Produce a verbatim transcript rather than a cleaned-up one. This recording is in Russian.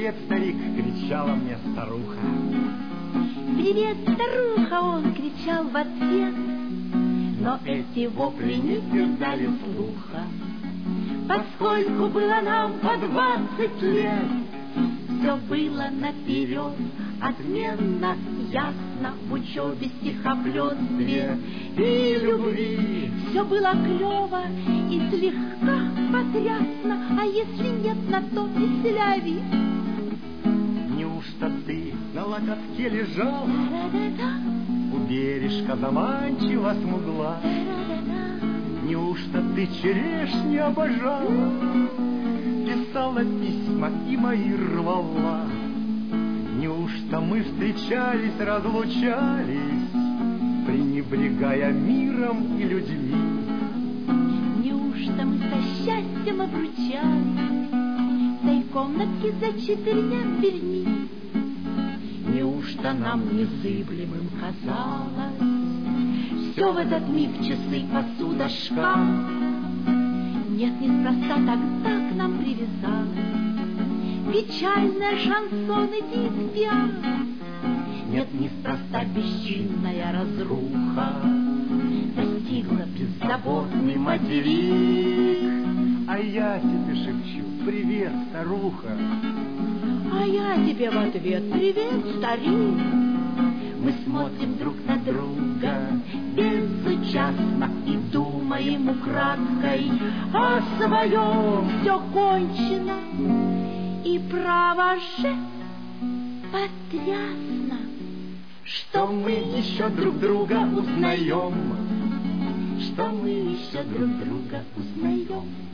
привет, старик!» — кричала мне старуха. «Привет, старуха!» — он кричал в ответ. Но эти вопли не терзали слуха, поскольку было нам по двадцать лет. Все было наперед отменно, ясно, в учебе, стихоплетстве и любви. Все было клево и слегка потрясно, а если нет, на то веселяви. Неужто ты на локотке лежал? Та-ра-да-да, У бережка заманчиво смугла? та-ра-да-да. Неужто ты черешни обожала? Писала письма и мои рвала? Неужто мы встречались, разлучались, пренебрегая миром и людьми? Неужто мы со счастьем обручались в той комнатке за четырьмя дверьми? Неужто нам незыблемым казалось все в этот миг, часы, посуда, шкаф? Нет, неспроста тогда к нам привязалась печальная шансоны диспиа. Нет, неспроста бесчинная разруха достигла беззаботный материк. А я тебе шепчу: привет, старуха. А я тебе в ответ: привет, старик. Мы смотрим друг на друга безучастно и думаем украдкой о своем. Все кончено, и право же потрясно, что мы еще друг друга узнаем, что мы еще друг друга узнаем.